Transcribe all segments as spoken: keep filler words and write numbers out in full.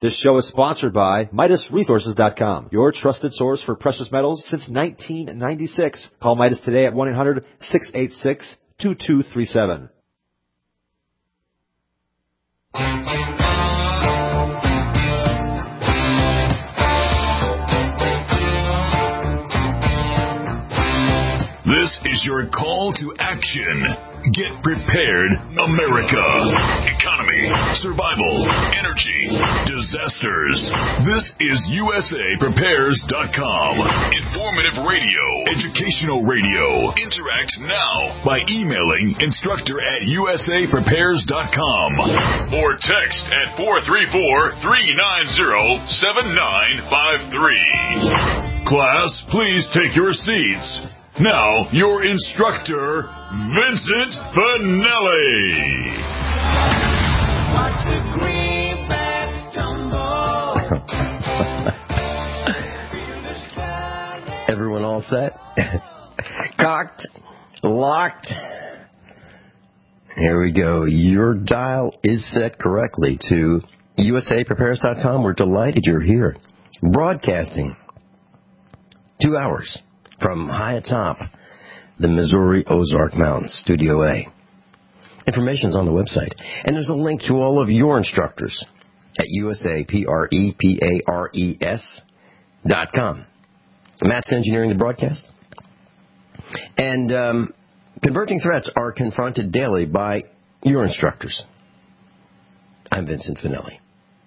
This show is sponsored by Midas Resources dot com, your trusted source for precious metals since nineteen ninety-six. Call Midas today at one eight hundred, six eight six, two two three seven. This is your call to action. Get prepared, America. Economy, survival, energy, disasters. This is U S A Prepares dot com. Informative radio, educational radio. Interact now by emailing instructor at U S A Prepares dot com or text at four three four, three nine zero, seven nine five three. Class, please take your seats. Now, your instructor, Vincent Finelli. Watch the greenbacks tumble. Everyone all set? Cocked, locked. Here we go. Your dial is set correctly to U S A Prepares dot com. We're delighted you're here. Broadcasting two hours from high atop the Missouri Ozark Mountains, Studio A. Information's on the website. And there's a link to all of your instructors at U S A P R E P A R E S dot com. Matt's engineering the broadcast. And um, converging threats are confronted daily by your instructors. I'm Vincent Finelli.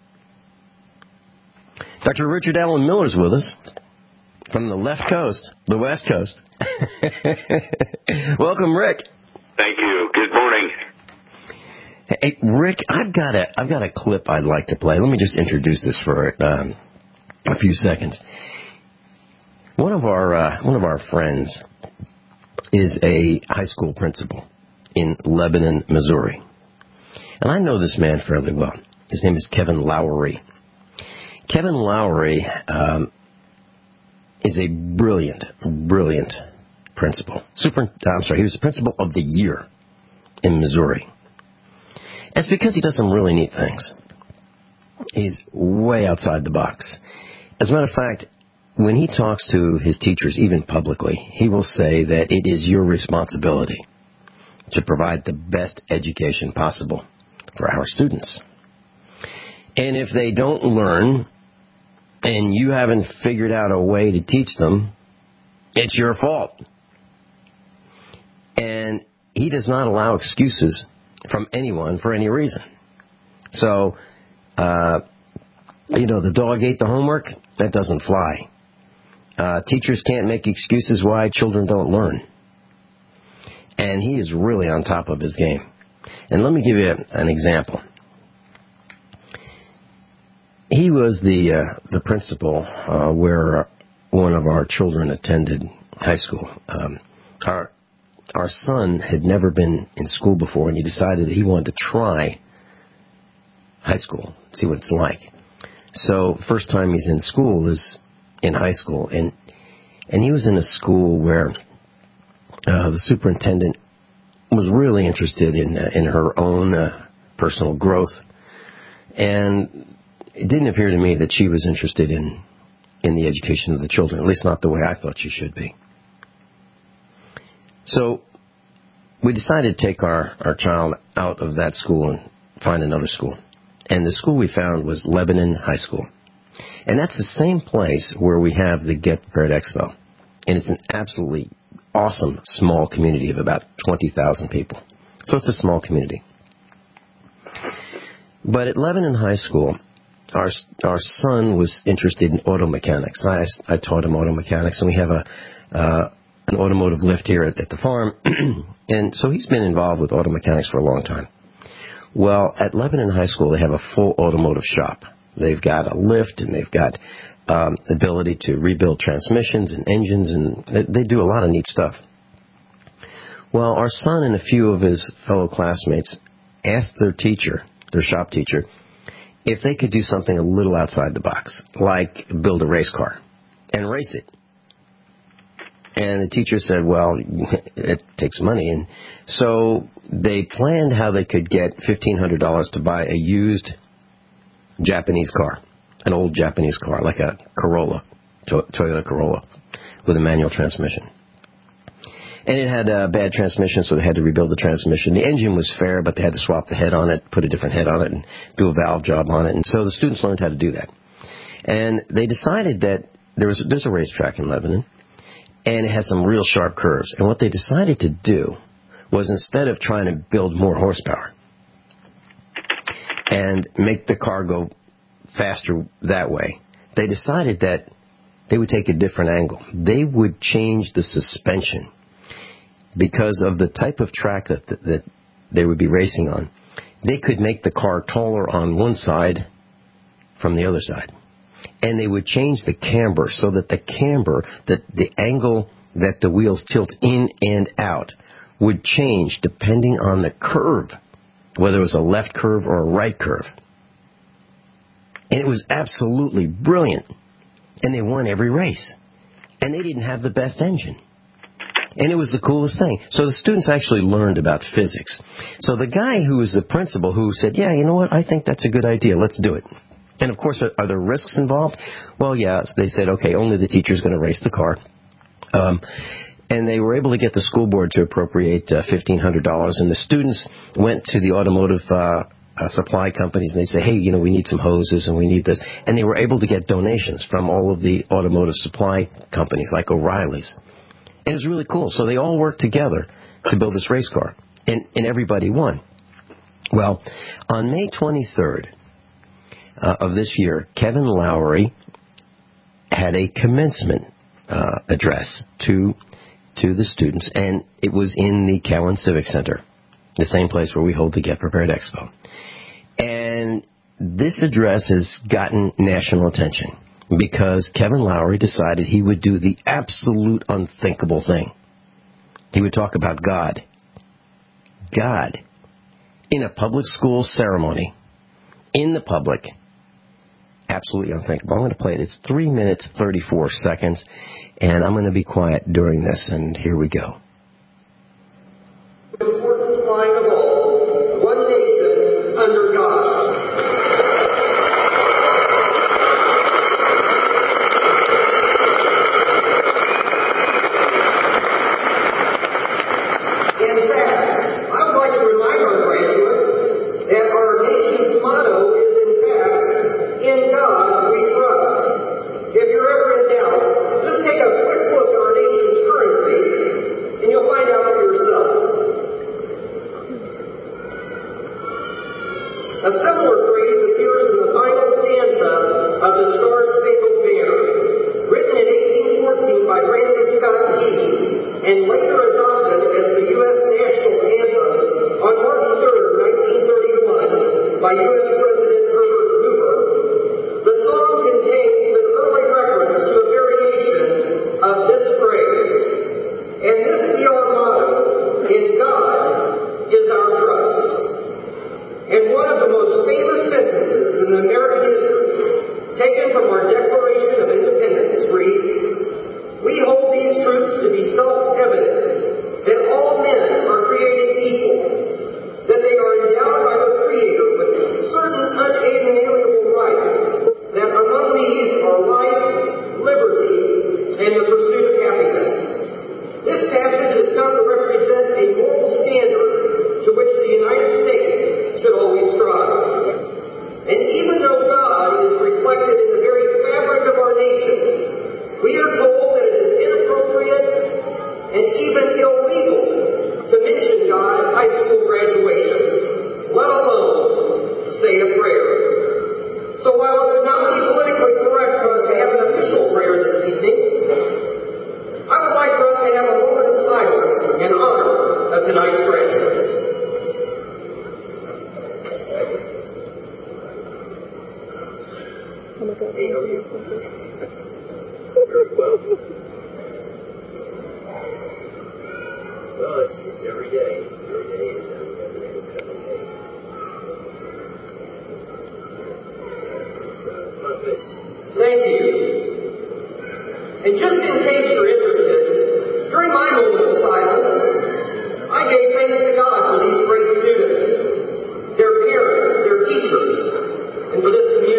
Doctor Richard Allen Miller's with us. From the left coast, the west coast. Welcome, Rick. Thank you. Good morning. Hey, Rick, I've got a I've got a clip I'd like to play. Let me just introduce this for um, a few seconds. One of our uh, one of our friends is a high school principal in Lebanon, Missouri, and I know this man fairly well. His name is Kevin Lowry. Kevin Lowry. Um, is a brilliant, brilliant principal. Super, I'm sorry, he was the principal of the year in Missouri. It's because he does some really neat things. He's way outside the box. As a matter of fact, when he talks to his teachers, even publicly, he will say that it is your responsibility to provide the best education possible for our students. And if they don't learn, and you haven't figured out a way to teach them, it's your fault. And he does not allow excuses from anyone for any reason. So, uh, you know, the dog ate the homework, that doesn't fly. Uh, teachers can't make excuses why children don't learn. And he is really on top of his game. And let me give you an example. He was the uh, the principal uh, where uh, one of our children attended high school. Um, our our son had never been in school before, and he decided that he wanted to try high school, see what it's like. So first time he's in school is in high school, and and he was in a school where uh, the superintendent was really interested in uh, in her own uh, personal growth, and it didn't appear to me that she was interested in, in the education of the children, at least not the way I thought she should be. So we decided to take our, our child out of that school and find another school. And the school we found was Lebanon High School. And that's the same place where we have the Get Prepared Expo. And it's an absolutely awesome small community of about twenty thousand people. So it's a small community. But at Lebanon High School, Our our son was interested in auto mechanics. I, I taught him auto mechanics, and we have a uh, an automotive lift here at, at the farm. And so he's been involved with auto mechanics for a long time. Well, at Lebanon High School, they have a full automotive shop. They've got a lift, and they've got um, ability to rebuild transmissions and engines, and they, they do a lot of neat stuff. Well, our son and a few of his fellow classmates asked their teacher, their shop teacher, if they could do something a little outside the box, like build a race car and race it. And the teacher said, well, it takes money. And so they planned how they could get fifteen hundred dollars to buy a used Japanese car, an old Japanese car, like a Corolla, Toyota Corolla, with a manual transmission. And it had a bad transmission, so they had to rebuild the transmission. The engine was fair, but they had to swap the head on it, put a different head on it, and do a valve job on it. And so the students learned how to do that. And they decided that there was there's a racetrack in Lebanon, and it has some real sharp curves. And what they decided to do was, instead of trying to build more horsepower and make the car go faster that way, they decided that they would take a different angle. They would change the suspension. Because of the type of track that, that that they would be racing on, they could make the car taller on one side from the other side. And they would change the camber so that the camber, that the angle that the wheels tilt in and out, would change depending on the curve, whether it was a left curve or a right curve. And it was absolutely brilliant. And they won every race. And they didn't have the best engine. And it was the coolest thing. So the students actually learned about physics. So the guy who was the principal who said, yeah, you know what, I think that's a good idea, let's do it. And of course, are, are there risks involved? Well, yeah, so they said, okay, only the teacher's going to race the car. Um, and they were able to get the school board to appropriate uh, fifteen hundred dollars. And the students went to the automotive uh, uh, supply companies, and they said, hey, you know, we need some hoses and we need this. And they were able to get donations from all of the automotive supply companies like O'Reilly's. And it was really cool. So they all worked together to build this race car. And, and everybody won. Well, on May twenty-third uh, of this year, Kevin Lowry had a commencement uh, address to to the students. And it was in the Cowan Civic Center, the same place where we hold the Get Prepared Expo. And this address has gotten national attention, because Kevin Lowry decided he would do the absolute unthinkable thing. He would talk about God. God. In a public school ceremony. In the public. Absolutely unthinkable. I'm going to play it. It's three minutes, thirty-four seconds. And I'm going to be quiet during this. And here we go. Important line of all. One nation under God. A similar phrase appears in the final stanza of the Star Spangled Banner, written in eighteen fourteen by Francis Scott Key, and later adopted as the U S national anthem on March third, nineteen thirty-one, by U S President Herbert Hoover. The song contains an early reference to a variation of this phrase, and this be our motto: in God is our trust. And one of the most famous sentences in American history, taken from our Declaration of Independence, reads, "We hold these truths to be self-evident, that all men are created equal, that they are endowed by the Creator with certain unalienable rights, that among these are life, liberty, and the pursuit of happiness." This passage has come to represent a moral standard to which the United States should always strive. And even though God is reflected in the very fabric of our nation, we are told that it is inappropriate and even illegal to mention God at high school graduations, let alone to say a prayer. So while it would not be politically correct for us to have an official prayer this evening, I would like for us to have a moment of silence in honor of tonight's graduates. Hey, how are you? Very well. Well, it's, it's every day. Every day is every day. Every day. It's, uh, fun bit. Thank you. And just in case you're interested, during my moment of silence, I gave thanks to God for these great students, their parents, their teachers, and for this community.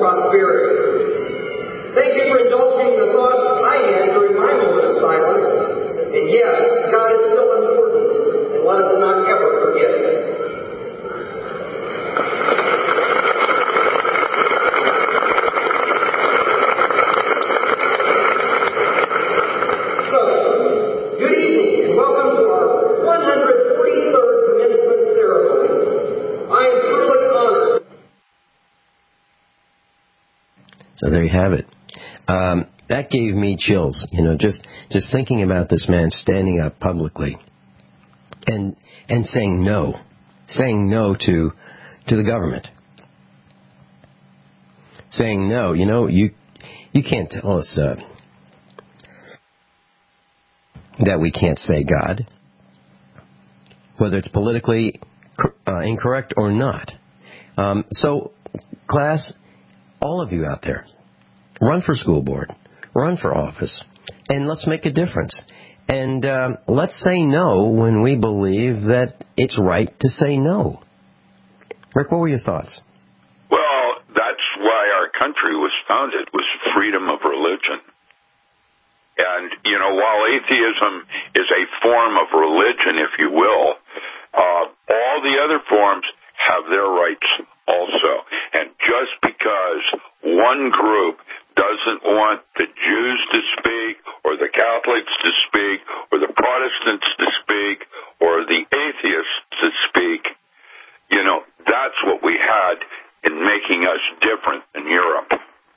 prosperity. Thank you for indulging the thoughts I had during my moment of silence. And yes, God is still important, and let us not ever forget it. So, good evening, and welcome to our one hundred forty-third commencement ceremony. I am truly honored. So there you have it. Um, that gave me chills, you know, just just thinking about this man standing up publicly and and saying no, saying no to to the government, saying no. You know, you you can't tell us uh, that we can't say God, whether it's politically uh, incorrect or not. Um, so, class, all of you out there, run for school board, run for office, and let's make a difference. And um, let's say no when we believe that it's right to say no. Rick, what were your thoughts? Well, that's why our country was founded, was freedom of religion. And, you know, while atheism is a form of religion, if you will, uh, all the other forms have their rights also. And just because one group doesn't want the Jews to speak, or the Catholics to speak, or the Protestants to speak, or the atheists to speak, you know, that's what we had in making us different than Europe.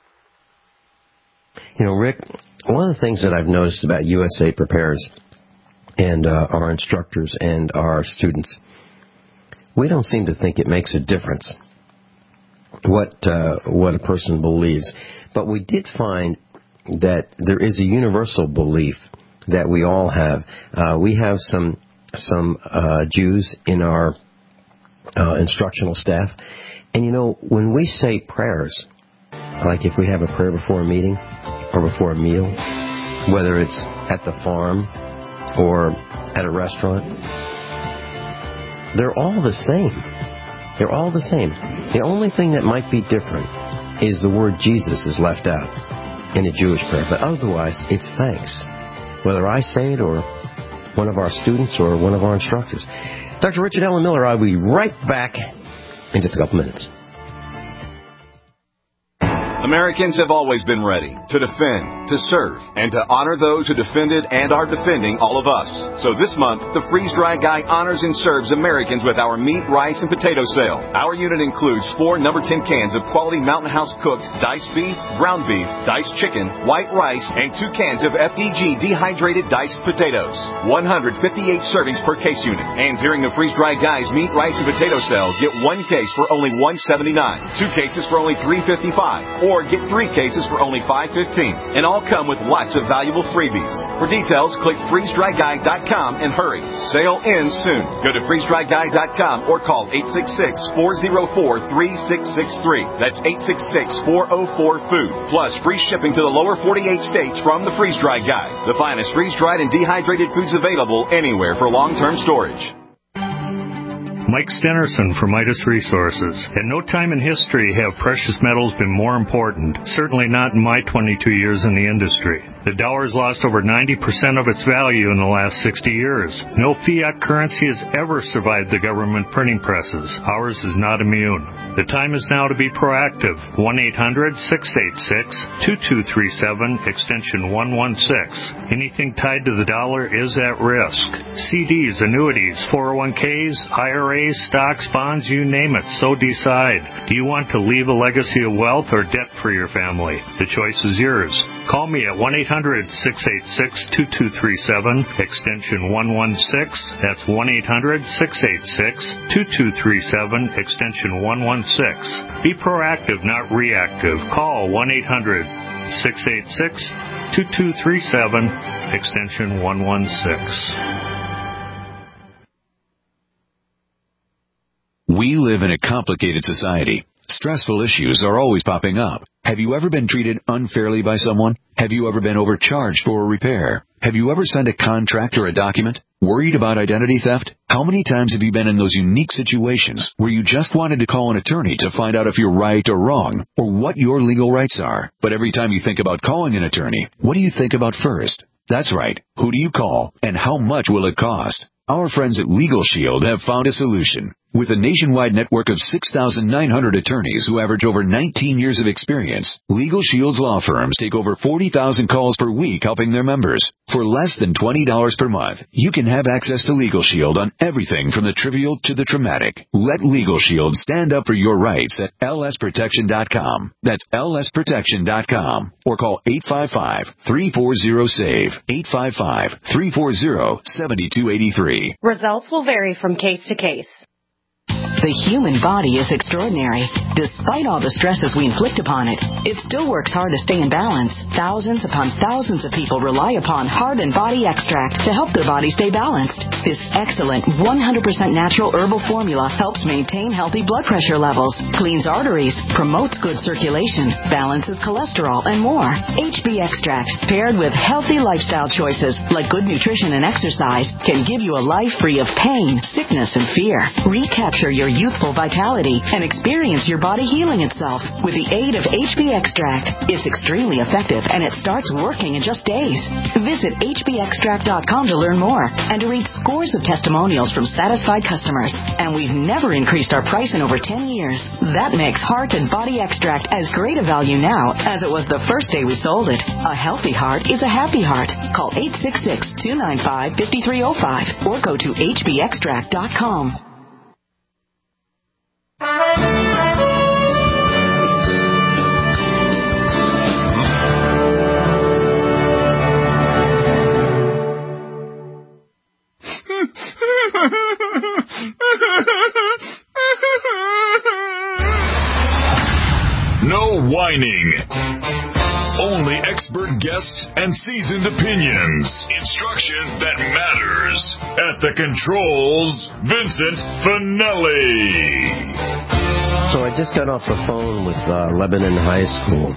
You know, Rick, one of the things that I've noticed about U S A Prepares and uh, our instructors and our students, we don't seem to think it makes a difference what uh, what a person believes. But we did find that there is a universal belief that we all have. Uh, we have some some uh, Jews in our uh, instructional staff. And, you know, when we say prayers, like if we have a prayer before a meeting or before a meal, whether it's at the farm or at a restaurant, they're all the same. They're all the same. The only thing that might be different is the word Jesus is left out in a Jewish prayer. But otherwise, it's thanks. Whether I say it or one of our students or one of our instructors. Doctor Richard Allen Miller, I'll be right back in just a couple minutes. Americans have always been ready to defend, to serve, and to honor those who defended and are defending all of us. So this month, the Freeze-Dry Guy honors and serves Americans with our meat, rice, and potato sale. Our unit includes four number ten cans of quality Mountain House cooked diced beef, ground beef, diced chicken, white rice, and two cans of F D G dehydrated diced potatoes. one hundred fifty-eight servings per case unit. And during the Freeze-Dry Guy's meat, rice, and potato sale, get one case for only one seventy-nine, two cases for only three fifty-five, or get three cases for only five fifteen, and all come with lots of valuable freebies. For details, click freeze dry guy dot com and hurry. Sale ends soon. Go to freeze dry guy dot com or call eight six six, four oh four, three six six three. That's eight six six, four oh four, food. Plus free shipping to the lower forty-eight states from the Freeze Dry Guy. The finest freeze-dried and dehydrated foods available anywhere for long-term storage. Mike Stenerson from Midas Resources. At no time in history have precious metals been more important, certainly not in my twenty-two years in the industry. The dollar has lost over ninety percent of its value in the last sixty years. No fiat currency has ever survived the government printing presses. Ours is not immune. The time is now to be proactive. one eight hundred, six eight six, two two three seven, extension one one six. Anything tied to the dollar is at risk. C Ds, annuities, four oh one Ks, I R As, stocks, bonds, you name it, so decide. Do you want to leave a legacy of wealth or debt for your family? The choice is yours. Call me at one eight hundred, six eight six, two two three seven, extension one one six. That's one eight hundred, six eight six, two two three seven, extension one one six. Be proactive, not reactive. Call one eight hundred, six eight six, two two three seven, extension one one six. We live in a complicated society. Stressful issues are always popping up. Have you ever been treated unfairly by someone? Have you ever been overcharged for a repair? Have you ever signed a contract or a document? Worried about identity theft? How many times have you been in those unique situations where you just wanted to call an attorney to find out if you're right or wrong, or what your legal rights are? But every time you think about calling an attorney, what do you think about first? That's right. Who do you call, and how much will it cost? Our friends at Legal Shield have found a solution. With a nationwide network of six thousand nine hundred attorneys who average over nineteen years of experience, Legal Shield's law firms take over forty thousand calls per week helping their members. For less than twenty dollars per month, you can have access to Legal Shield on everything from the trivial to the traumatic. Let Legal Shield stand up for your rights at L S protection dot com. That's L S protection dot com. Or call eight five five, three four zero, S A V E, eight five five, three four zero, seven two eight three. Results will vary from case to case. The human body is extraordinary. Despite all the stresses we inflict upon it, it still works hard to stay in balance. Thousands upon thousands of people rely upon Heart and Body Extract to help their body stay balanced. This excellent one hundred percent natural herbal formula helps maintain healthy blood pressure levels, cleans arteries, promotes good circulation, balances cholesterol, and more. H B Extract, paired with healthy lifestyle choices like good nutrition and exercise, can give you a life free of pain, sickness, and fear. Recapture your youthful vitality and experience your body healing itself with the aid of H B Extract. It's extremely effective and it starts working in just days. Visit H B extract dot com to learn more and to read scores of testimonials from satisfied customers. And we've never increased our price in over ten years. That makes Heart and Body Extract as great a value now as it was the first day we sold it. A healthy heart is a happy heart. Call eight six six, two nine five, five three zero five or go to H B extract dot com. No whining. Only expert guests and seasoned opinions. Instruction that matters. At the controls, Vincent Finelli. So I just got off the phone with uh, Lebanon High School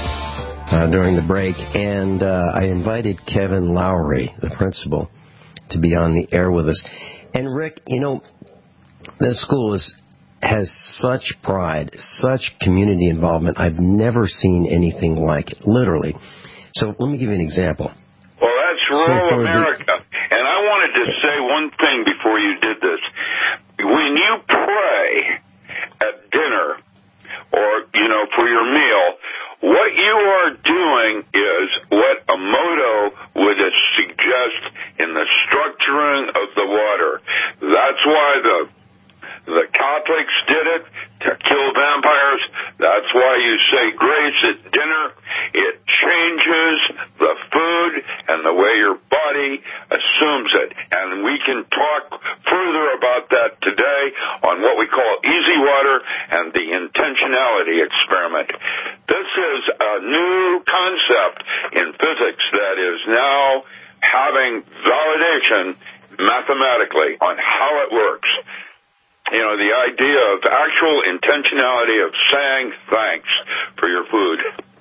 uh, during the break, and uh, I invited Kevin Lowry, the principal, to be on the air with us. And Rick, you know, this school is has such pride, such community involvement. I've never seen anything like it, literally. So let me give you an example. Well, that's rural so America. The, and I wanted to say one thing before you did this. When you pray at dinner or, you know, for your meal, what you are doing is what a motto would suggest in the structuring of the water. That's why the The Catholics did it to kill vampires. That's why you say grace at dinner. It changes the food and the way your body assumes it. And we can talk further about that today on what we call easy water and the intentionality experiment. This is a new concept in physics that is now having validation mathematically on how it works. You know, the idea of actual intentionality of saying thanks for your food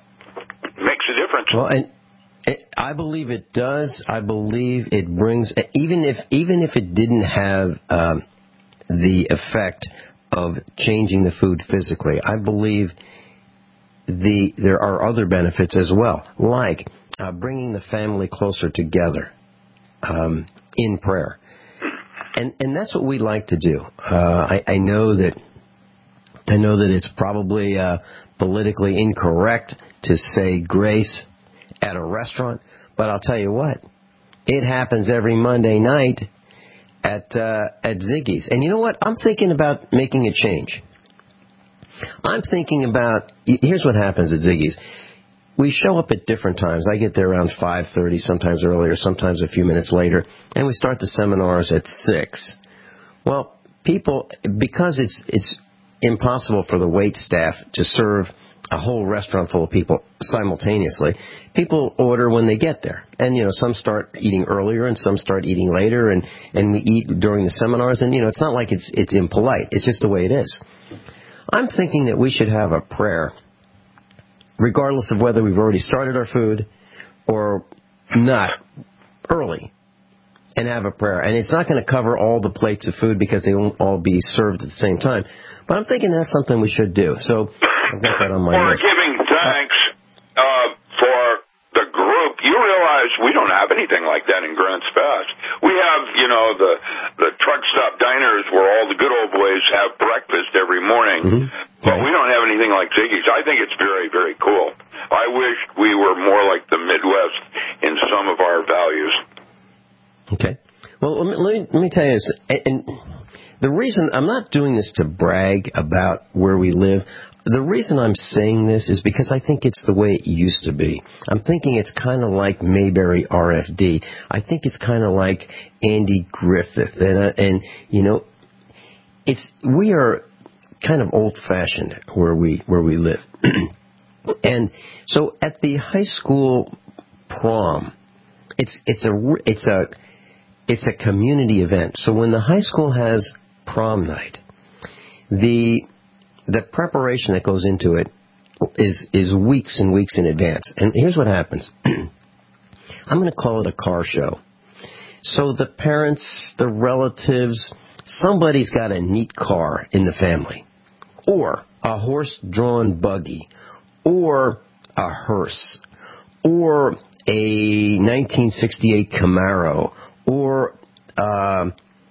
makes a difference. Well, and it, I believe it does. I believe it brings, even if even if it didn't have um, the effect of changing the food physically, I believe the there are other benefits as well, like uh, bringing the family closer together um, in prayer. And and that's what we like to do. Uh, I, I know that I know that it's probably uh, politically incorrect to say grace at a restaurant, but I'll tell you what, it happens every Monday night at uh, at Ziggy's. And you know what? I'm thinking about making a change. I'm thinking about, here's what happens at Ziggy's. We show up at different times. I get there around five thirty, sometimes earlier, sometimes a few minutes later, and we start the seminars at six. Well, people, because it's it's impossible for the wait staff to serve a whole restaurant full of people simultaneously, people order when they get there. And, you know, some start eating earlier and some start eating later, and, and we eat during the seminars. And, you know, it's not like it's it's impolite. It's just the way it is. I'm thinking that we should have a prayer, regardless of whether we've already started our food or not, early. and have a prayer. And it's not going to cover all the plates of food because they won't all be served at the same time. But I'm thinking that's something we should do. So I've got that on my or list. Or giving thanks uh, for the group. You realize we don't have anything like that in Grants Pass. We have, you know, the the truck stop diners where all the good old boys have breakfast every morning. Mm-hmm. But right. we don't have anything like Ziggy's. I think it's very, very cool. I wish we were more like the Midwest in some of our values. Okay. Well, let me, let me tell you this. And the reason I'm not doing this to brag about where we live, the reason I'm saying this is because I think it's the way it used to be. I'm thinking it's kind of like Mayberry R F D. I think it's kind of like Andy Griffith. And, uh, and you know, it's we are kind of old-fashioned where we where we live. And so at the high school prom, it's it's a it's a it's a community event. So when the high school has prom night, the the preparation that goes into it is is weeks and weeks in advance. And here's what happens. I'm going to call it a car show. So the parents, the relatives, somebody's got a neat car in the family, or a horse-drawn buggy, or a hearse, or a nineteen sixty-eight Camaro, or uh,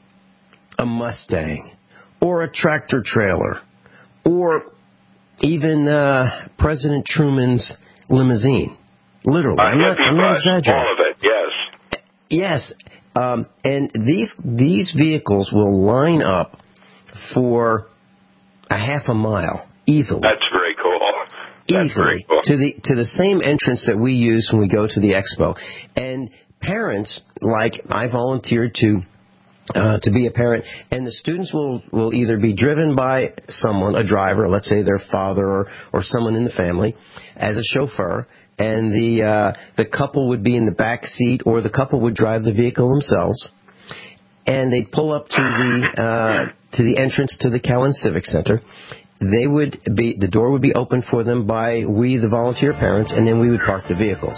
a Mustang, or a tractor trailer, or even uh, President Truman's limousine. Literally, I'm not, I'm not exaggerating. All of it, yes. Yes, um, and these these vehicles will line up for a half a mile easily. That's very cool. That's easily very cool. to the to the same entrance that we use when we go to the expo. And parents, like I volunteered to uh, to be a parent, and the students will, will either be driven by someone, a driver, let's say their father or, or someone in the family, as a chauffeur, and the uh, the couple would be in the back seat, or the couple would drive the vehicle themselves, and they'd pull up to the uh, to the entrance to the Cowan Civic Center. They would be the door would be opened for them by we, the volunteer parents, and then we would park the vehicles.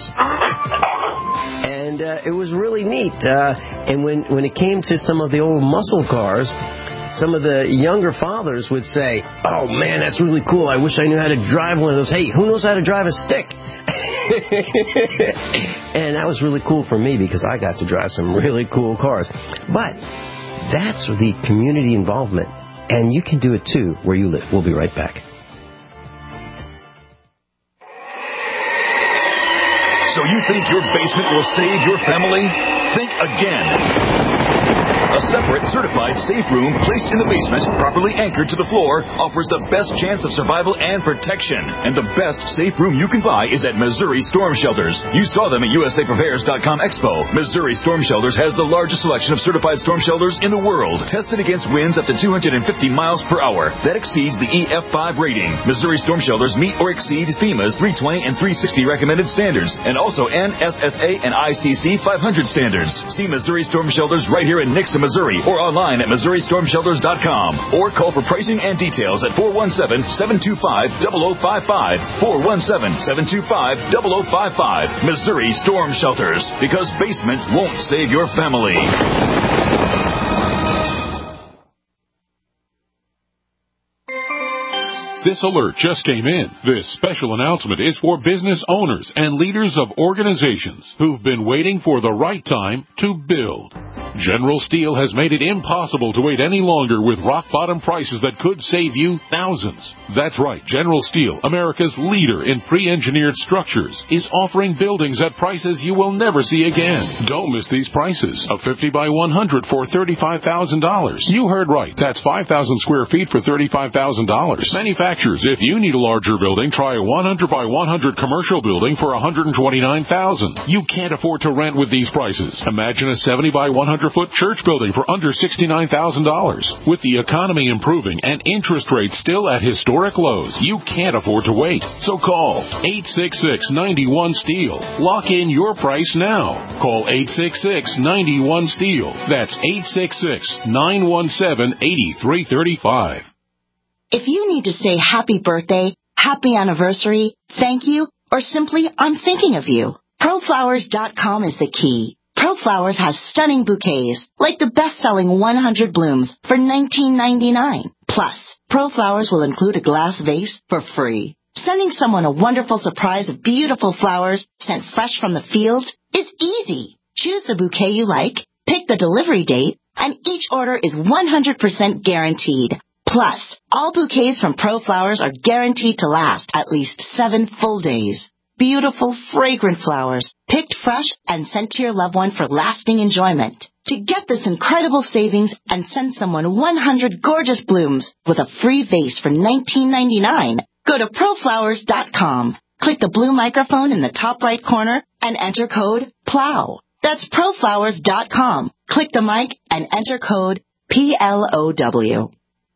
And uh, it was really neat. Uh, and when when it came to some of the old muscle cars, some of the younger fathers would say, "Oh man, that's really cool. I wish I knew how to drive one of those. Hey, who knows how to drive a stick?" And that was really cool for me because I got to drive some really cool cars. But that's the community involvement. And you can do it, too, where you live. We'll be right back. So you think your basement will save your family? Think again. A separate, certified safe room placed in the basement, properly anchored to the floor, offers the best chance of survival and protection. And the best safe room you can buy is at Missouri Storm Shelters. You saw them at U S A Prepares dot com Expo. Missouri Storm Shelters has the largest selection of certified storm shelters in the world, tested against winds up to two hundred fifty miles per hour. That exceeds the E F five rating. Missouri Storm Shelters meet or exceed FEMA's three twenty and three sixty recommended standards, and also N S S A and I C C five hundred standards. See Missouri Storm Shelters right here in Nixon, Missouri, or online at Missouri Storm Shelters dot com, or call for pricing and details at four one seven, seven two five, zero zero five five, four one seven, seven two five, zero zero five five. Missouri Storm Shelters, because basements won't save your family. This alert just came in. This special announcement is for business owners and leaders of organizations who've been waiting for the right time to build. General Steel has made it impossible to wait any longer with rock-bottom prices that could save you thousands. That's right. General Steel, America's leader in pre-engineered structures, is offering buildings at prices you will never see again. Don't miss these prices. A fifty by one hundred for thirty-five thousand dollars. You heard right. That's five thousand square feet for thirty-five thousand dollars. Manufacturers, if you need a larger building, try a one hundred by one hundred commercial building for one hundred twenty-nine thousand dollars. You can't afford to rent with these prices. Imagine a seventy by one hundred foot church building for under sixty-nine thousand dollars. With the economy improving and interest rates still at historic lows, you can't afford to wait. So call eight six six, nine one, STEEL. Lock in your price now. Call eight six six, nine one, STEEL. That's eight six six, nine one seven, eight three three five. If you need to say happy birthday, happy anniversary, thank you, or simply I'm thinking of you, ProFlowers dot com is the key. ProFlowers has stunning bouquets, like the best-selling one hundred blooms for nineteen ninety-nine. Plus, ProFlowers will include a glass vase for free. Sending someone a wonderful surprise of beautiful flowers sent fresh from the field is easy. Choose the bouquet you like, pick the delivery date, and each order is one hundred percent guaranteed. Plus, all bouquets from ProFlowers are guaranteed to last at least seven full days. Beautiful, fragrant flowers, picked fresh and sent to your loved one for lasting enjoyment. To get this incredible savings and send someone one hundred gorgeous blooms with a free vase for nineteen ninety-nine, go to proflowers dot com. Click the blue microphone in the top right corner and enter code PLOW. That's proflowers dot com. Click the mic and enter code P L O W.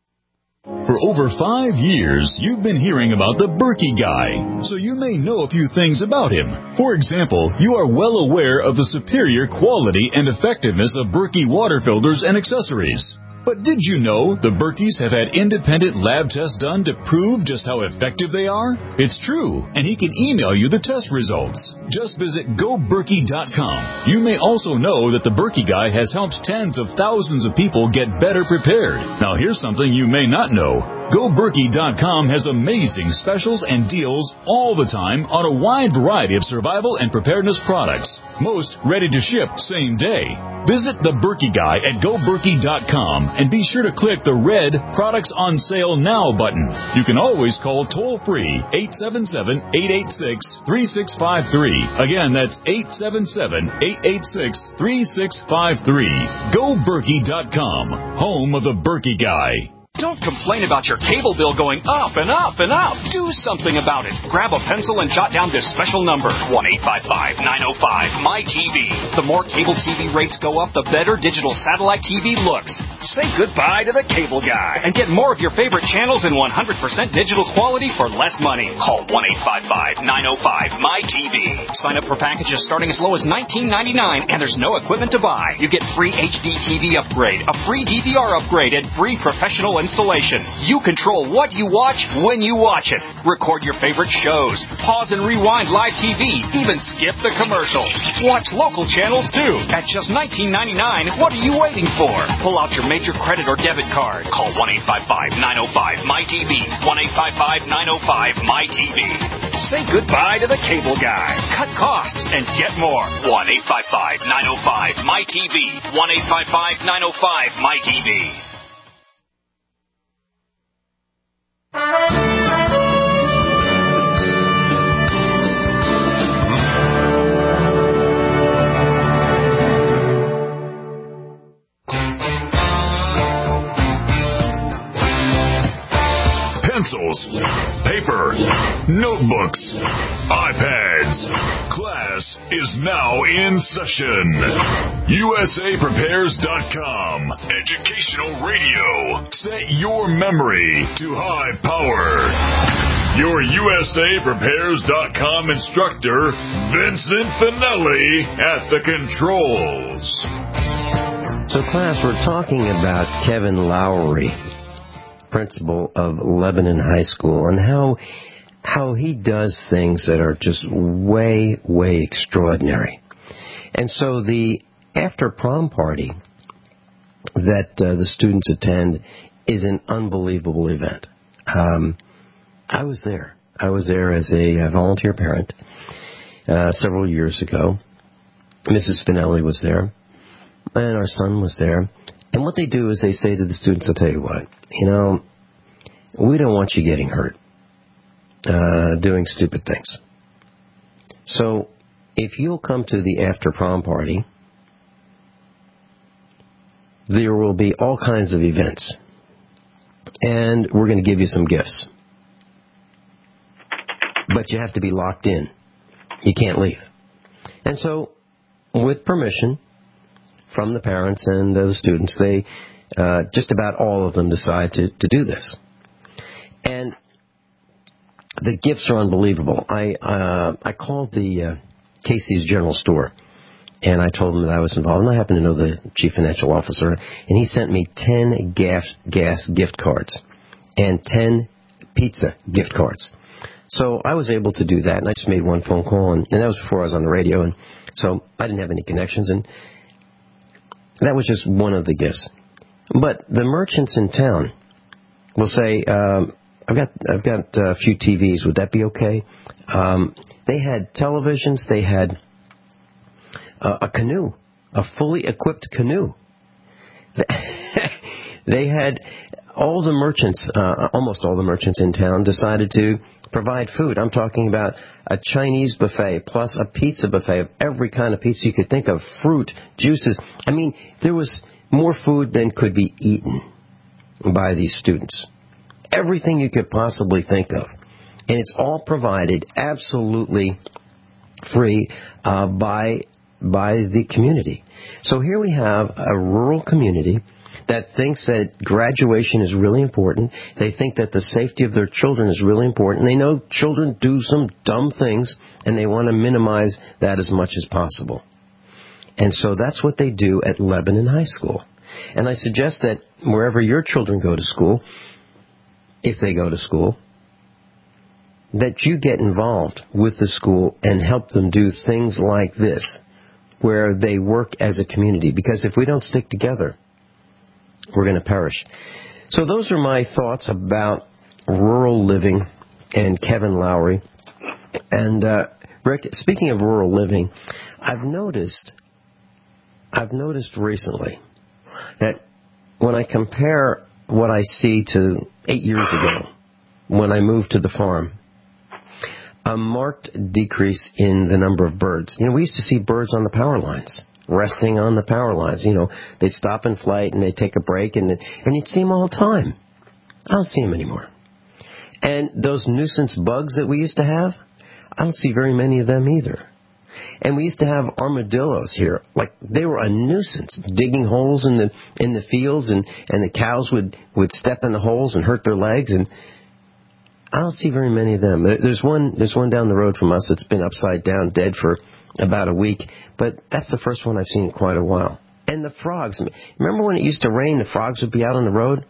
For over five years, you've been hearing about the Berkey Guy, so you may know a few things about him. For example, you are well aware of the superior quality and effectiveness of Berkey water filters and accessories. But did you know the Berkeys have had independent lab tests done to prove just how effective they are? It's true, and he can email you the test results. Just visit go berkey dot com. You may also know that the Berkey Guy has helped tens of thousands of people get better prepared. Now here's something you may not know. go berkey dot com has amazing specials and deals all the time on a wide variety of survival and preparedness products. Most ready to ship same day. Visit the Berkey Guy at go berkey dot com and be sure to click the red Products on Sale Now button. You can always call toll-free eight seven seven, eight eight six, three six five three. Again, that's eight seven seven, eight eight six, three six five three. go berkey dot com, home of the Berkey Guy. Don't complain about your cable bill going up and up and up. Do something about it. Grab a pencil and jot down this special number, one eight five five, nine oh five, M Y T V. The more cable T V rates go up, the better digital satellite T V looks. Say goodbye to the cable guy and get more of your favorite channels in one hundred percent digital quality for less money. Call one eight five five, nine oh five, M Y T V. Sign up for packages starting as low as nineteen ninety-nine, and there's no equipment to buy. You get free H D T V upgrade, a free D V R upgrade, and free professional installation. You control what you watch when you watch it. Record your favorite shows. Pause and rewind live T V. Even skip the commercials. Watch local channels too. At just nineteen ninety-nine, what are you waiting for? Pull out your major credit or debit card. Call one eight five five, nine oh five, M Y T V. one eight five five, nine oh five, M Y T V. Say goodbye to the cable guy. Cut costs and get more. one eight five five, nine oh five, M Y T V. one eight five five, nine oh five, M Y T V. Pencils, paper, notebooks, iPads. Class is now in session. U S A prepares dot com. Educational radio. Set your memory to high power. Your U S A prepares dot com instructor, Vincent Finelli, at the controls. So, class, we're talking about Kevin Lowry, principal of Lebanon High School, and how how he does things that are just way, way extraordinary. And so the after prom party that uh, the students attend is an unbelievable event. Um, I was there. I was there as a uh, volunteer parent uh, several years ago. Missus Finelli was there, and our son was there. And what they do is they say to the students, I'll tell you what, you know, we don't want you getting hurt uh, doing stupid things. So if you'll come to the after prom party, there will be all kinds of events. And we're going to give you some gifts. But you have to be locked in. You can't leave. And so, with permission from the parents and uh, the students, they, uh, just about all of them decide to, to do this. And the gifts are unbelievable. I uh, I called the uh, Casey's General Store, and I told them that I was involved. And I happen to know the chief financial officer, and he sent me ten gas, gas gift cards and ten pizza gift cards. So I was able to do that, and I just made one phone call, and, and that was before I was on the radio, and so I didn't have any connections, and that was just one of the gifts. But the merchants in town will say, um, I've got I've got a few T Vs. Would that be okay? Um, they had televisions. They had uh, a canoe, a fully equipped canoe. They had all the merchants, uh, almost all the merchants in town, decided to provide food. I'm talking about a Chinese buffet plus a pizza buffet of every kind of pizza you could think of, fruit, juices. I mean, there was more food than could be eaten by these students. Everything you could possibly think of. And it's all provided absolutely free uh, by by the community. So here we have a rural community that thinks that graduation is really important. They think that the safety of their children is really important. They know children do some dumb things, and they want to minimize that as much as possible. And so that's what they do at Lebanon High School. And I suggest that wherever your children go to school, if they go to school, that you get involved with the school and help them do things like this, where they work as a community. Because if we don't stick together, we're going to perish. So those are my thoughts about rural living and Kevin Lowry. And uh, Rick, speaking of rural living, I've noticed, I've noticed recently that when I compare what I see to eight years ago, when I moved to the farm, a marked decrease in the number of birds. You know, we used to see birds on the power lines, resting on the power lines. You know, they'd stop in flight and they'd take a break, and and you'd see them all the time. I don't see them anymore. And those nuisance bugs that we used to have, I don't see very many of them either. And we used to have armadillos here. Like, they were a nuisance, digging holes in the in the fields, and, and the cows would, would step in the holes and hurt their legs. And I don't see very many of them. There's one there's one down the road from us that's been upside down, dead for about a week. But that's the first one I've seen in quite a while. And the frogs. Remember when it used to rain, the frogs would be out on the road?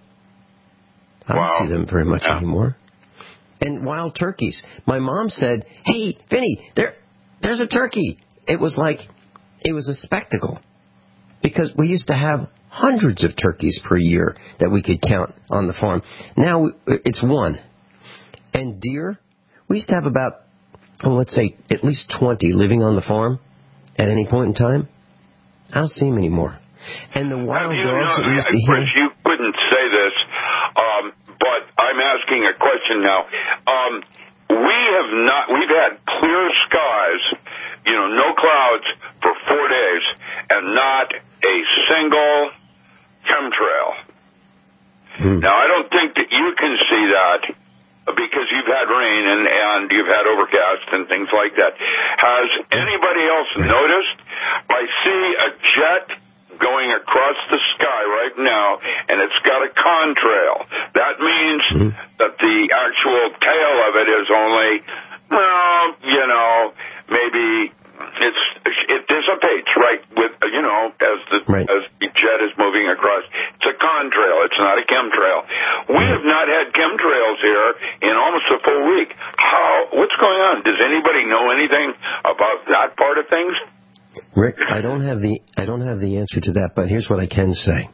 I don't Wow. see them very much Yeah. anymore. And wild turkeys. My mom said, "Hey, Vinny, there, there's a turkey." It was like, it was a spectacle. Because we used to have hundreds of turkeys per year that we could count on the farm. Now it's one. And deer, we used to have about, oh, let's say, at least twenty living on the farm at any point in time. I don't see them anymore. And the wild you dogs know, that we used to Chris, hear... you couldn't say this, um, but I'm asking a question now. Um, we have not, we've had clear skies, you know, no clouds for four days, and not a single chemtrail. Hmm. Now, I don't think that you can see that, because you've had rain and, and you've had overcast and things like that. Has anybody else noticed? I see a jet going across the sky right now, and it's got a contrail. That means mm-hmm. that the actual tail of it is only, well, you know, maybe it's it dissipates right with, you know, as the right. as the jet is moving across. It's a contrail. It's not a chemtrail. We have not had chemtrails here in almost a full week. How? What's going on? Does anybody know anything about that part of things? Rick, I don't have the I don't have the answer to that, but here's what I can say.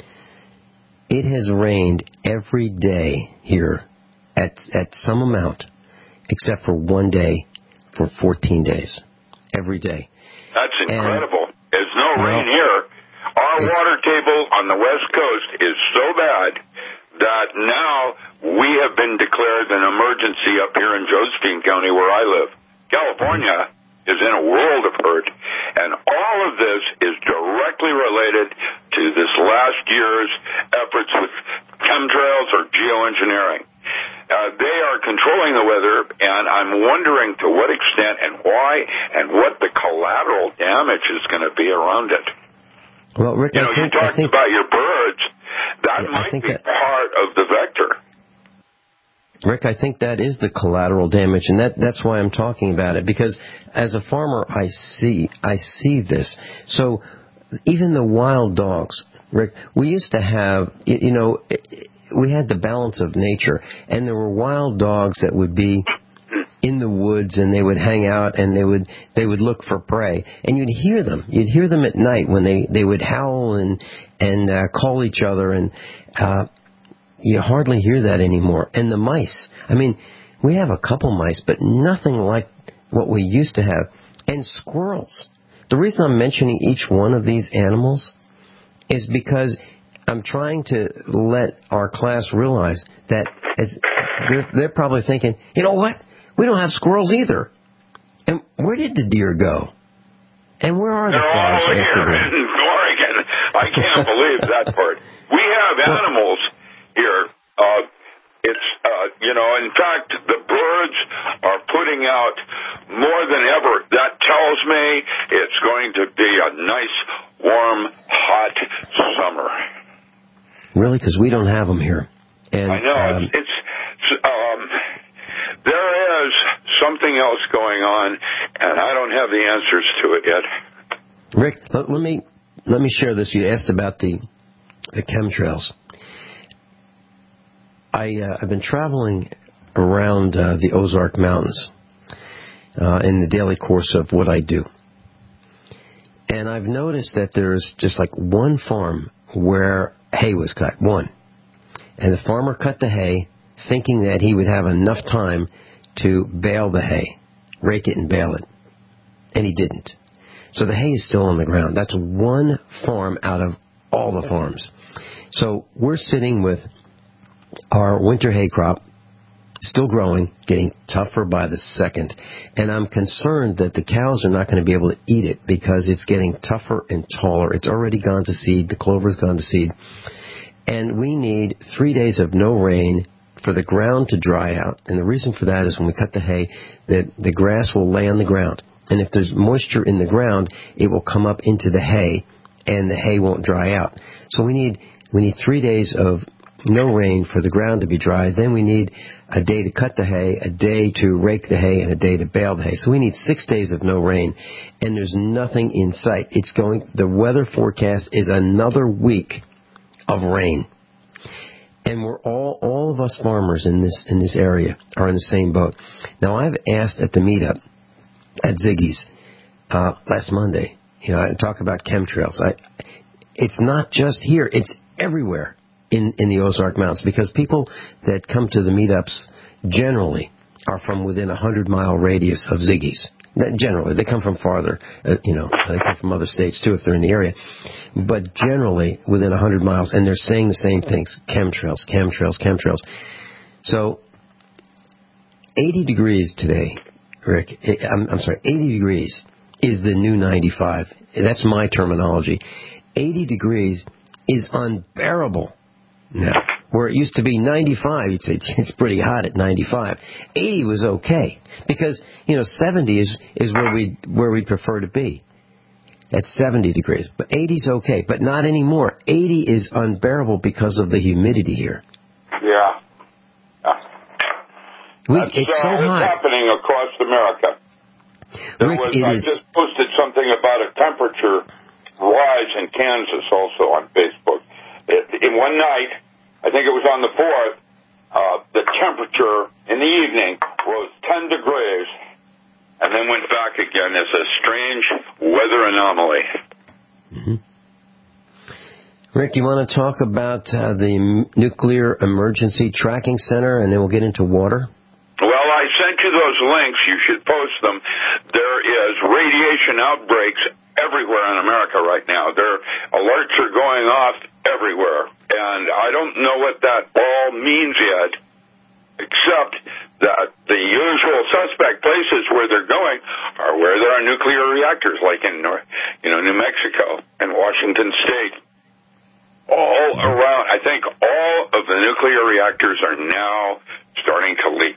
It has rained every day here at at some amount, except for one day for fourteen days. Every day. That's incredible. And, There's no well, rain here. Our water table on the West Coast is so bad that now we have been declared an emergency up here in Josephine County where I live. California is in a world of hurt, and all of this is directly related to this last year's efforts with chemtrails or geoengineering. Uh, they are controlling the weather, and I'm wondering to what extent and why and what the collateral damage is going to be around it. Well, Rick, you know, I think, you talked I think, about your birds. That yeah, might be that, part of the vector. Rick, I think that is the collateral damage, and that, that's why I'm talking about it, because as a farmer, I see, I see this. So even the wild dogs, Rick, we used to have, you know, we had the balance of nature, and there were wild dogs that would be in the woods, and they would hang out, and they would they would look for prey, and you'd hear them. You'd hear them at night when they, they would howl and and uh, call each other, and uh, you hardly hear that anymore. And the mice, I mean, we have a couple mice, but nothing like what we used to have. And squirrels. The reason I'm mentioning each one of these animals is because I'm trying to let our class realize that as they're, they're probably thinking, you know what? We don't have squirrels either. And where did the deer go? And where are the They're frogs? all here in Oregon. I can't believe that part. We have animals here. Uh, it's, uh, you know, in fact, the birds are putting out more than ever. That tells me it's going to be a nice, warm, hot summer. Really? Because we don't have them here. And, I know. Um, it's, it's um, there is something else going on, and I don't have the answers to it yet. Rick, let, let me let me share this. You asked about the the chemtrails. I uh, I've been traveling around uh, the Ozark Mountains uh, in the daily course of what I do, and I've noticed that there's just like one farm where hay was cut, one, and the farmer cut the hay thinking that he would have enough time to bale the hay, rake it and bale it. And he didn't. So the hay is still on the ground. That's one farm out of all the farms. So we're sitting with our winter hay crop, still growing, getting tougher by the second. And I'm concerned that the cows are not going to be able to eat it because it's getting tougher and taller. It's already gone to seed. The clover's gone to seed. And we need three days of no rain for the ground to dry out. And the reason for that is when we cut the hay, that the grass will lay on the ground. And if there's moisture in the ground, it will come up into the hay, and the hay won't dry out. So we need we need three days of no rain for the ground to be dry. Then we need a day to cut the hay, a day to rake the hay, and a day to bale the hay. So we need six days of no rain, and there's nothing in sight. It's going. The weather forecast is another week of rain. And we're all, all of us farmers in this in this area are in the same boat. Now, I've asked at the meetup at Ziggy's uh, last Monday, you know, I talk about chemtrails. I, it's not just here; it's everywhere in in the Ozark Mountains because people that come to the meetups generally are from within a hundred mile radius of Ziggy's. Generally, they come from farther, uh, you know, they come from other states too if they're in the area. But generally, within one hundred miles, and they're saying the same things, chemtrails, chemtrails, chemtrails. So, eighty degrees today, Rick, I'm, I'm sorry, eighty degrees is the new ninety-five. That's my terminology. eighty degrees is unbearable now. Where it used to be ninety-five, you'd say it's pretty hot at ninety-five. eighty was okay because you know seventy is is where we where we prefer to be at seventy degrees. But eighty's okay, but not anymore. eighty is unbearable because of the humidity here. Yeah, we, That's, it's uh, so it's hot. happening across America. There Rick, was, it I is... just posted something about a temperature rise in Kansas also on Facebook. It, in one night. I think it was on the fourth, uh, the temperature in the evening rose ten degrees and then went back again as a strange weather anomaly. Mm-hmm. Rick, you want to talk about uh, the M- Nuclear Emergency Tracking Center, and then we'll get into water? Well, I sent you those links. You should post them. There is radiation outbreaks everywhere in America right now. Their alerts are going off everywhere. And I don't know what that all means yet, except that the usual suspect places where they're going are where there are nuclear reactors, like in North, you know, New Mexico and Washington State. All around, I think all of the nuclear reactors are now starting to leak.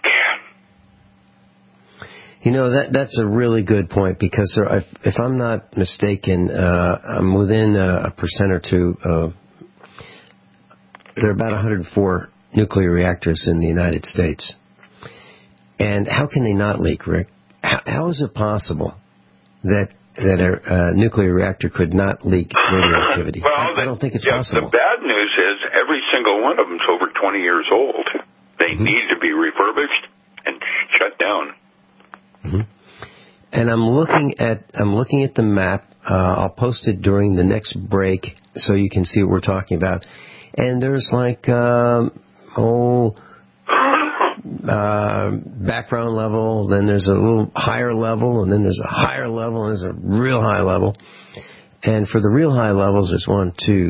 You know, that that's a really good point because there, if, if I'm not mistaken, uh, I'm within a, a percent or two. Uh, there are about one hundred four nuclear reactors in the United States. And how can they not leak, Rick? How, how is it possible that that a uh, nuclear reactor could not leak radioactivity? Well, I, I don't think it's yeah, possible. The bad news is every single one of them is over twenty years old. They mm-hmm. need to be refurbished and shut down. Mm-hmm. And I'm looking at I'm looking at the map. Uh, I'll post it during the next break so you can see what we're talking about. And there's like um, oh uh, background level. Then there's a little higher level, and then there's a higher level, and there's a real high level. And for the real high levels, there's one, two,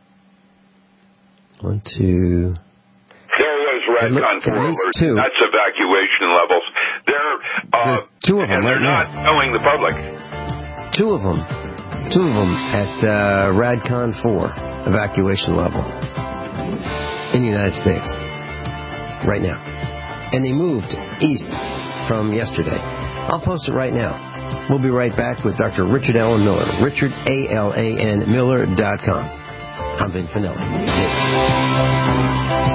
one, two. There was Radcon four alerts. Two. That's evacuation levels. They're uh, two of them and they're right not now. telling the public. Two of them, two of them at uh, Radcon four evacuation level in the United States right now, and they moved east from yesterday. I'll post it right now. We'll be right back with Doctor Richard Alan Miller. Richard, A L A N, Miller dot com. I'm Vin Finelli.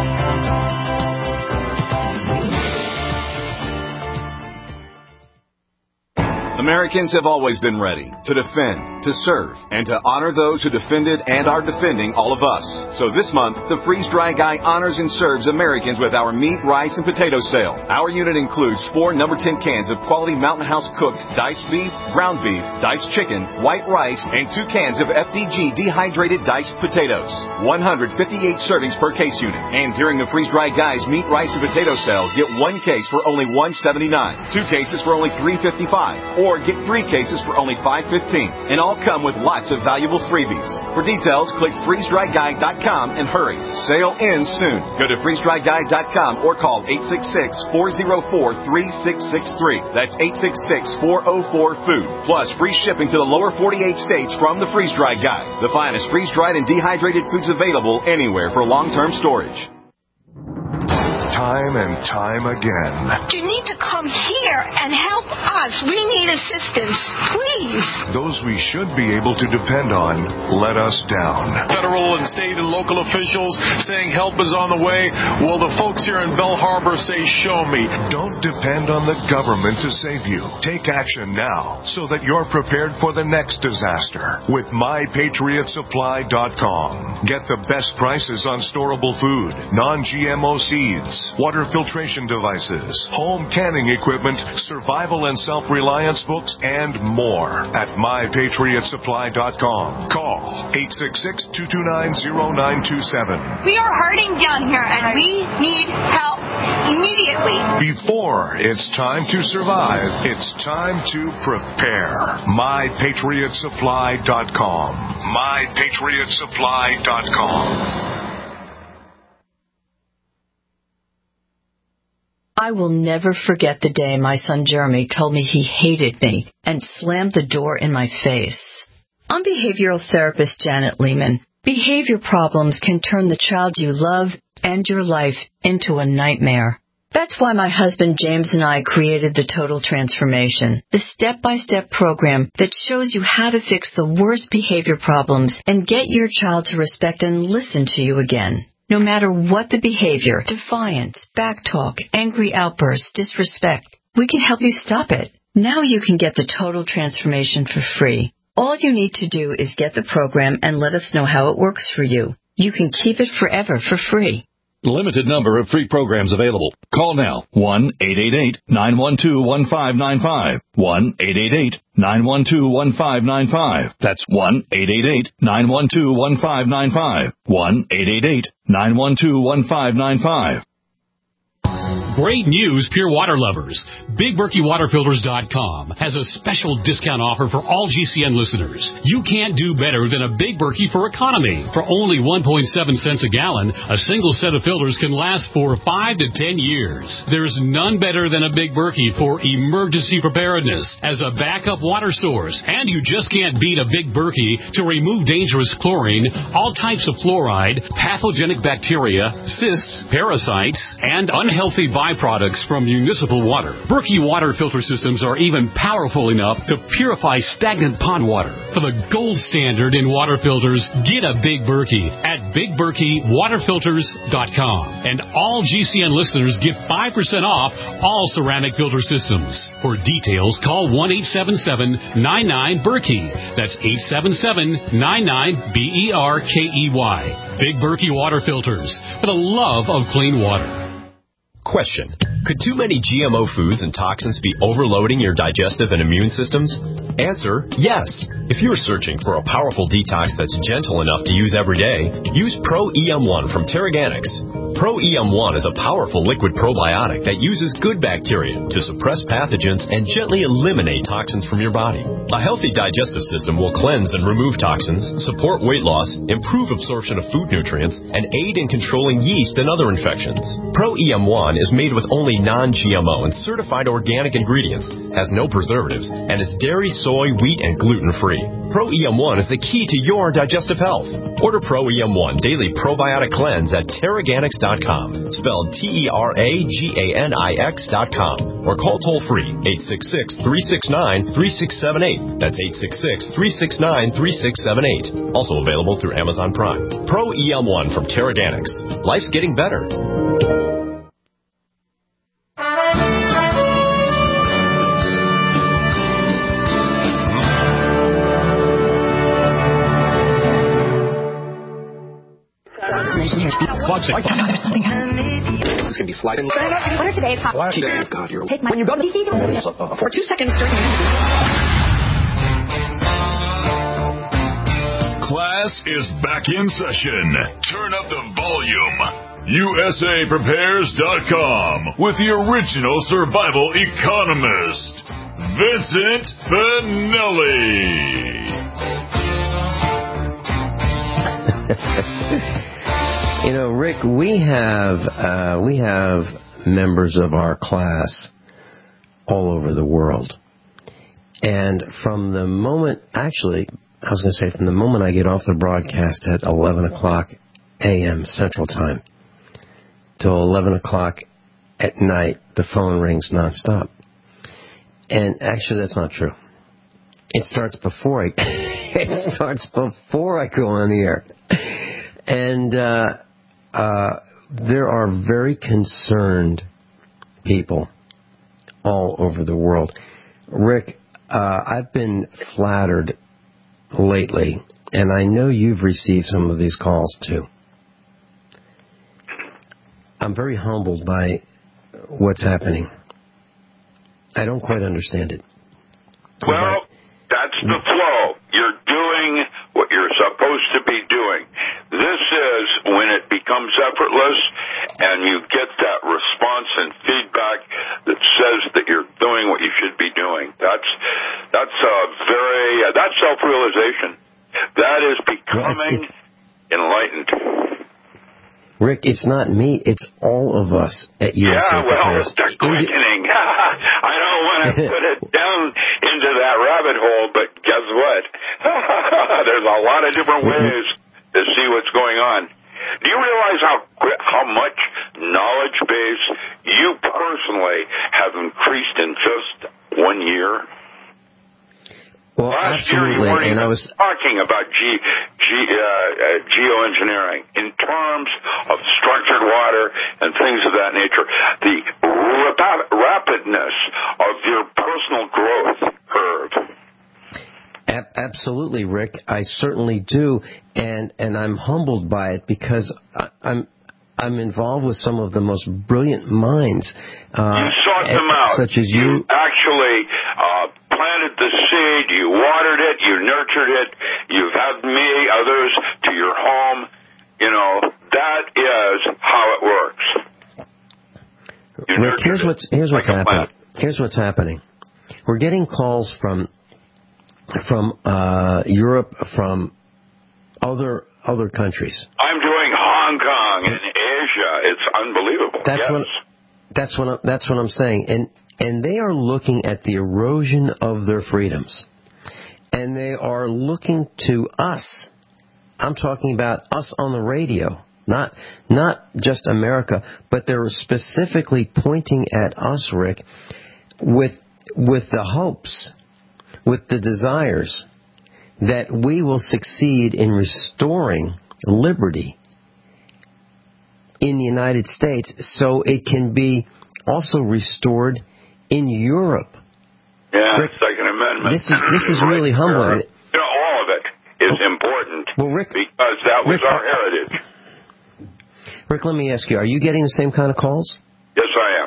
Americans have always been ready to defend, to serve, and to honor those who defended and are defending all of us. So this month, the Freeze Dry Guy honors and serves Americans with our meat, rice, and potato sale. Our unit includes four number ten cans of quality Mountain House cooked diced beef, ground beef, diced chicken, white rice, and two cans of F D G dehydrated diced potatoes. one hundred fifty-eight servings per case unit. And during the Freeze Dry Guy's meat, rice, and potato sale, get one case for only one seventy-nine, two cases for only three fifty-five, or get three cases for only five fifteen, and all come with lots of valuable freebies. For details, click freeze dry guy dot com and hurry. Sale ends soon. Go to freeze dry guy dot com or call eight six six, four oh four, three six six three. That's eight six six, four oh four, food. Plus free shipping to the lower forty-eight states from the Freeze Dry Guy. The finest freeze-dried and dehydrated foods available anywhere for long-term storage. Time and time again. You need to come here and help us. We need assistance, please. Those we should be able to depend on let us down. Federal and state and local officials saying help is on the way. Well, the folks here in Belle Harbor say, show me. Don't depend on the government to save you. Take action now so that you're prepared for the next disaster with my patriot supply dot com. Get the best prices on storable food, non-G M O seeds, water filtration devices, home canning equipment, survival and self-reliance books, and more at my patriot supply dot com. Call eight six six, two two nine, zero nine two seven. We are hurting down here, and we need help immediately. Before it's time to survive, it's time to prepare. my patriot supply dot com. my patriot supply dot com. I will never forget the day my son Jeremy told me he hated me and slammed the door in my face. I'm behavioral therapist Janet Lehman. Behavior problems can turn the child you love and your life into a nightmare. That's why my husband James and I created the Total Transformation, the step-by-step program that shows you how to fix the worst behavior problems and get your child to respect and listen to you again. No matter what the behavior, defiance, backtalk, angry outbursts, disrespect, we can help you stop it. Now you can get the Total Transformation for free. All you need to do is get the program and let us know how it works for you. You can keep it forever for free. Limited number of free programs available. Call now. one eight eight eight, nine one two, one five nine five. one eight eight eight, nine one two, one five nine five. That's one eight eight eight, nine one two, one five nine five. one eight eight eight, nine one two, one five nine five. Great news, Pure Water lovers. Big Berkey Water Filters dot com has a special discount offer for all G C N listeners. You can't do better than a Big Berkey for economy. For only one point seven cents a gallon, a single set of filters can last for five to ten years. There's none better than a Big Berkey for emergency preparedness as a backup water source. And you just can't beat a Big Berkey to remove dangerous chlorine, all types of fluoride, pathogenic bacteria, cysts, parasites, and unhealthy byproducts from municipal water. Berkey water filter systems are even powerful enough to purify stagnant pond water. For the gold standard in water filters, get a Big Berkey at Big Berkey Water Filters dot com. And all G C N listeners get five percent off all ceramic filter systems. For details, call one eight seven seven, nine nine, Berkey. That's eight seven seven, nine nine, B E R K E Y. Big Berkey Water Filters, for the love of clean water. Question. Could too many G M O foods and toxins be overloading your digestive and immune systems? Answer, yes. If you're searching for a powerful detox that's gentle enough to use every day, use Pro E M one from Terraganics. Pro E M one is a powerful liquid probiotic that uses good bacteria to suppress pathogens and gently eliminate toxins from your body. A healthy digestive system will cleanse and remove toxins, support weight loss, improve absorption of food nutrients, and aid in controlling yeast and other infections. Pro E M one is made with only non-G M O and certified organic ingredients, has no preservatives, and is dairy, soy, wheat, and gluten-free. Pro E M one is the key to your digestive health. Order Pro E M one Daily Probiotic Cleanse at Terraganics dot com, spelled T E R A G A N I X dot com, or call toll-free eight six six, three six nine, three six seven eight. That's eight six six, three six nine, three six seven eight. Also available through Amazon Prime. Pro E M one from Terraganics. Life's getting better. There's something happening. It's going to be sliding. What are today's hot? Oh, God, you're... Take my... When you go to the P C, for two seconds during the... Class is back in session. Turn up the volume. U S A Prepares dot com with the original survival economist, Vincent Finelli. You know, Rick, we have uh, we have members of our class all over the world. And from the moment, actually, I was going to say from the moment I get off the broadcast at eleven o'clock a.m. Central Time till eleven o'clock at night, the phone rings nonstop. And actually, that's not true. It starts before I it starts before I go on the air. And uh, uh, there are very concerned people all over the world. Rick, uh, I've been flattered lately, and I know you've received some of these calls too. I'm very humbled by what's happening. I don't quite understand it. Well, that's the flow. You're doing what you're supposed to be doing. This is when it becomes effortless and you get that response and feedback that says that you're doing what you should be doing. That's that's a very uh, that's self-realization. That is becoming enlightened. Rick, it's not me. It's all of us at U S A. Yeah, well, it's the quickening. I don't want to put it down into that rabbit hole, but guess what? There's a lot of different ways to see what's going on. Do you realize how how much knowledge base you personally have increased in just one year? Well, Last absolutely, year you weren't and even I was talking about G, G, uh, uh, geoengineering in terms of structured water and things of that nature. The rap- rapidness of your personal growth curve. A- absolutely, Rick. I certainly do, and and I'm humbled by it because I, I'm I'm involved with some of the most brilliant minds. Uh, you sought them out, such as you. You actually uh, planted the seed. You watered it. You nurtured it. You've had me, others, to your home. You know, that is how it works. You Rick, here's what's here's what's like happening. Here's what's happening. We're getting calls from from uh, Europe, from other other countries. I'm doing Hong Kong and Asia. It's unbelievable. That's yes. what that's what I, that's what I'm saying, and and they are looking at the erosion of their freedoms, and they are looking to us. I'm talking about us on the radio, not not just America, but they're specifically pointing at us, Rick, with with the hopes, with the desires that we will succeed in restoring liberty in the United States so it can be also restored in Europe. Yeah, Rick, Second Amendment. This is this is really right. humbling. You know, all of it is important well, Rick, because that was Rick, our heritage. Rick, let me ask you, are you getting the same kind of calls? Yes, I am.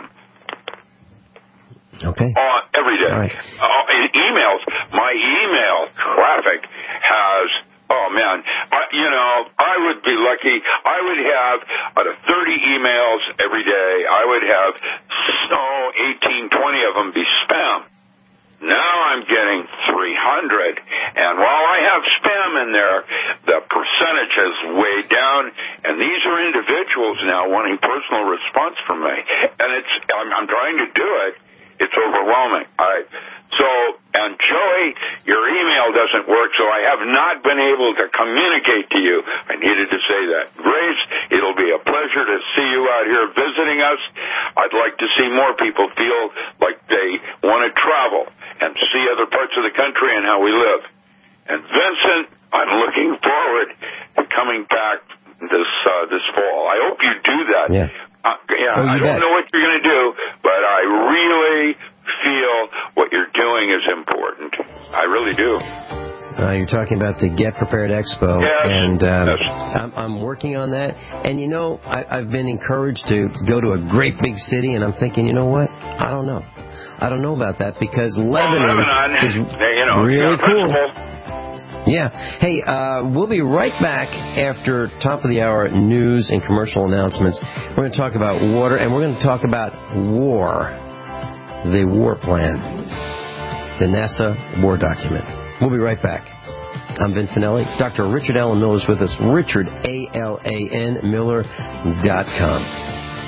Okay. Uh, every day. All right. Uh, and emails. My email traffic has, oh man, I, you know, I would be lucky. I would have out of thirty emails every day, I would have, oh, eighteen, twenty of them be spam. Now I'm getting three hundred. And while I have spam in there, the percentage has way down. And these are individuals now wanting personal response from me. And it's, I'm, I'm trying to do it. It's overwhelming. I, so, and Joey, your email doesn't work, so I have not been able to communicate to you. I needed to say that. Grace, it'll be a pleasure to see you out here visiting us. I'd like to see more people feel like they want to travel and see other parts of the country and how we live. And Vincent, I'm looking forward to coming back this uh, this fall. I hope you do that. Yeah. Uh, yeah, oh, I don't bet. know what you're going to do, but I really feel what you're doing is important. I really do. Uh, you're talking about the Get Prepared Expo, yes. and um, yes. I'm, I'm working on that. And you know, I, I've been encouraged to go to a great big city, and I'm thinking, you know what? I don't know. I don't know about that because Lebanon, well, Lebanon is you know, really cool. Festival. Yeah. Hey, uh, we'll be right back after top of the hour news and commercial announcements. We're going to talk about water, and we're going to talk about war, the war plan, the NASA war document. We'll be right back. I'm Vin Finelli. Doctor Richard Alan Miller is with us. Richard, A L A N, Miller dot com.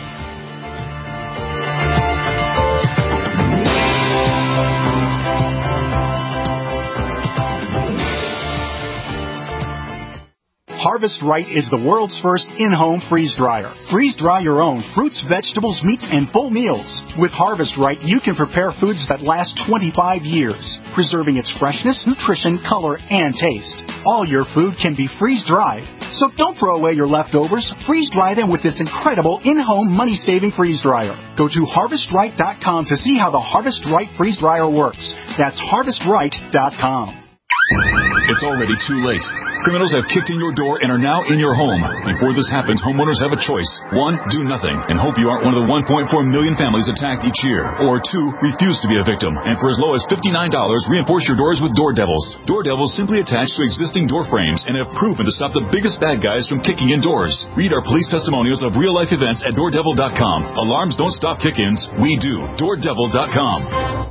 Harvest Right is the world's first in-home freeze dryer. Freeze dry your own fruits, vegetables, meats, and full meals. With Harvest Right, you can prepare foods that last twenty-five years, preserving its freshness, nutrition, color, and taste. All your food can be freeze-dried. So don't throw away your leftovers. Freeze-dry them with this incredible in-home money-saving freeze dryer. Go to harvest right dot com to see how the Harvest Right freeze dryer works. That's harvest right dot com. It's already too late. Criminals have kicked in your door and are now in your home. Before this happens, homeowners have a choice. One, do nothing and hope you aren't one of the one point four million families attacked each year. Or two, refuse to be a victim. And for as low as fifty-nine dollars, reinforce your doors with Door Devils. Door Devils simply attach to existing door frames and have proven to stop the biggest bad guys from kicking in doors. Read our police testimonials of real-life events at door devil dot com. Alarms don't stop kick-ins. We do. door devil dot com.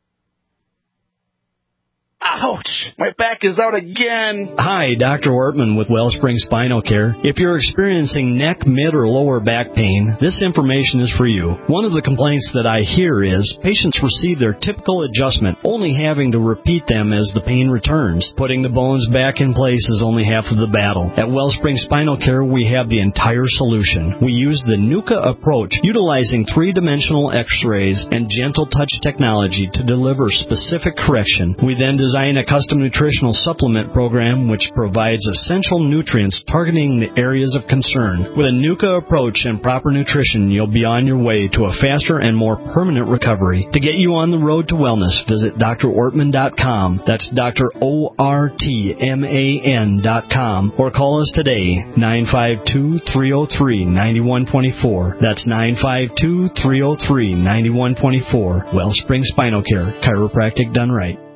Ouch! My back is out again. Hi, Doctor Ortman with Wellspring Spinal Care. If you're experiencing neck, mid, or lower back pain, this information is for you. One of the complaints that I hear is patients receive their typical adjustment, only having to repeat them as the pain returns. Putting the bones back in place is only half of the battle. At Wellspring Spinal Care, we have the entire solution. We use the NUCA approach, utilizing three-dimensional x-rays and gentle touch technology to deliver specific correction. We then design a custom nutritional supplement program which provides essential nutrients targeting the areas of concern. With a NUCA approach and proper nutrition, you'll be on your way to a faster and more permanent recovery. To get you on the road to wellness, visit dr ortman dot com. That's Dr O R T M A N dot com. Or call us today, nine five two, three oh three, nine one two four. That's nine five two, three oh three, nine one two four. Wellspring Spinal Care, chiropractic done right.